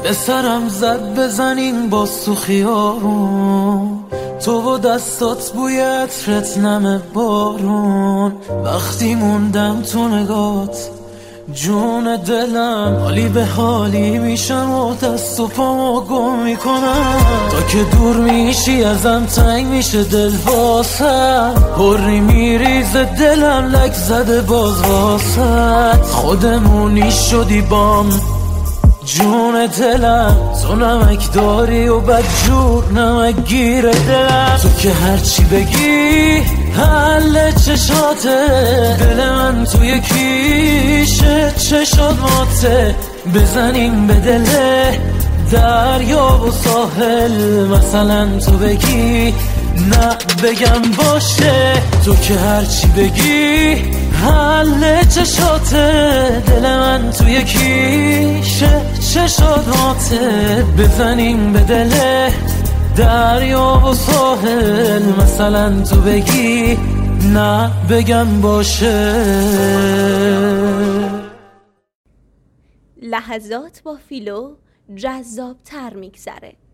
به سرم زد بزنین باز تو خیارون، تو و دستات بوی عطرت نم بارون. وقتی موندم تو نگات جون دلم حالی به حالی میشم و دست و پامو گم میکنم. تا که دور میشی ازم تنگ میشه دل واسم، پری میریزه دلم لک زده باز واسد. خودمونی شدی بام جون دلم، تو نمک داری و بدجور نمک گیره دلم. تو که هرچی بگی حل چشاته، دل من توی کیشه چشات ماته. بزنیم به دله دریا و ساحل، مثلا تو بگی نه بگم باشه. تو که هرچی بگی حل چشاته، دل من توی کیشه چشاته. بزنیم به دله دریا و ساحل، مثلا تو بگی نه بگم باشه. لحظات با فیلو جذاب تر میگذره.